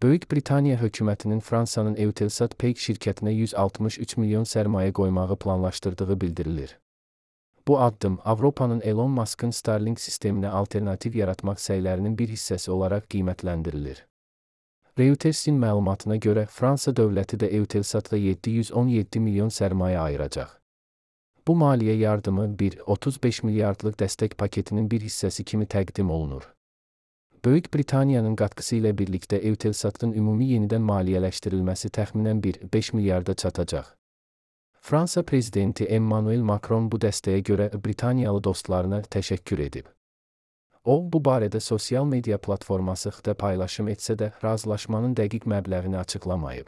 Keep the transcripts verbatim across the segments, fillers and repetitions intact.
Böyük Britaniya hökumətinin Fransanın Eutelsat Payk şirkətinə yüz altmış üç milyon sərmayə qoymağı planlaşdırdığı bildirilir. Bu addım Avropanın Elon Musk'ın Starlink sisteminə alternativ yaratmaq səylərinin bir hissəsi olaraq qiymətləndirilir. Reuters'in məlumatına görə Fransa dövləti də Eutelsat'a yeddi yüz on yeddi milyon sərmayə ayıracaq. Bu maliyyə yardımı bir nöqtə otuz beş milyardlıq dəstək paketinin bir hissəsi kimi təqdim olunur. Böyük Britaniyanın qatqısı ilə birlikdə Eutelsat'ın ümumi yenidən maliyyələşdirilməsi təxminən bir nöqtə beş milyarda çatacaq. Fransa prezidenti Emmanuel Macron bu dəstəyə görə Britaniyalı dostlarına təşəkkür edib. O, bu barədə sosial media platforması X-də paylaşım etsə də, razılaşmanın dəqiq məbləğini açıqlamayıb.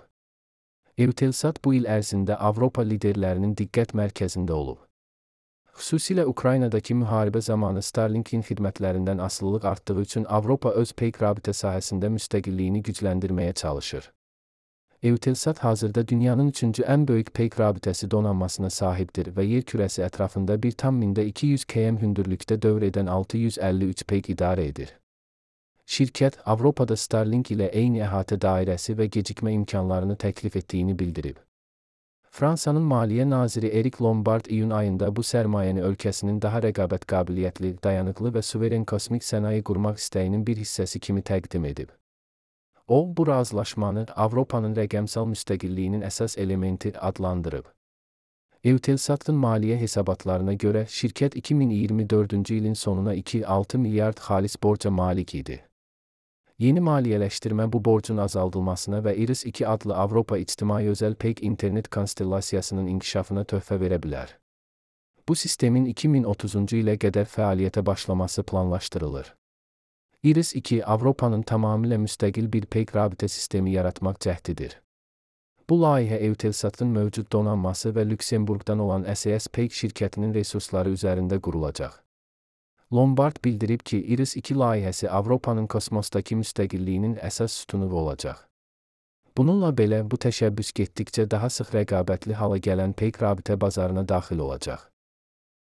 Eutelsat bu il ərzində Avropa liderlərinin diqqət mərkəzində olub. Xüsusilə Ukraynadakı müharibə zamanı Starlink'in xidmətlərindən asılılıq artdığı üçün Avropa öz peyk rabitə sahəsində müstəqilliyini gücləndirməyə çalışır. Eutelsat hazırda dünyanın üçüncü ən böyük peyk rabitəsi donanmasına sahibdir və yer kürəsi ətrafında bir tam mində iki yüz kilometr hündürlükdə dövr edən altı yüz əlli üç peyk idarə edir. Şirkət, Avropada Starlink ilə eyni əhatə dairəsi və gecikmə imkanlarını təklif etdiyini bildirib. Fransanın Maliyyə naziri Eric Lombard iyun ayında bu sərmayəni ölkəsinin daha rəqabət qabiliyyətli, dayanıqlı və suveren kosmik sənaye qurmaq istəyinin bir hissəsi kimi təqdim edib. O, bu razılaşmanı Avropanın rəqəmsal müstəqilliyinin əsas elementi adlandırıb. Eutelsat'ın maliyyə hesabatlarına görə şirkət iki min iyirmi dördüncü ilin sonuna iki nöqtə altı milyard xalis borca malik idi. Yeni maliyyələşdirmə bu borcun azaldılmasına və Iris iki adlı Avropa ictimai özəl peyk internet konstellasiyasının inkişafına töhfə verə bilər. Bu sistemin iki min otuzuncu ilə qədər fəaliyyətə başlaması planlaşdırılır. Iris iki Avropanın tamamilə müstəqil bir peyk rabitə sistemi yaratmaq cəhdidir. Bu layihə Eutelsat'ın mövcud donanması və Lüksemburqdan olan S A S Peyk şirkətinin resursları üzərində qurulacaq. Lombard bildirib ki, Iris iki layihəsi Avropanın kosmosdakı müstəqilliyinin əsas sütunu olacaq. Bununla belə bu təşəbbüs getdikcə daha sıx rəqabətli hala gələn peyk rabitə bazarına daxil olacaq.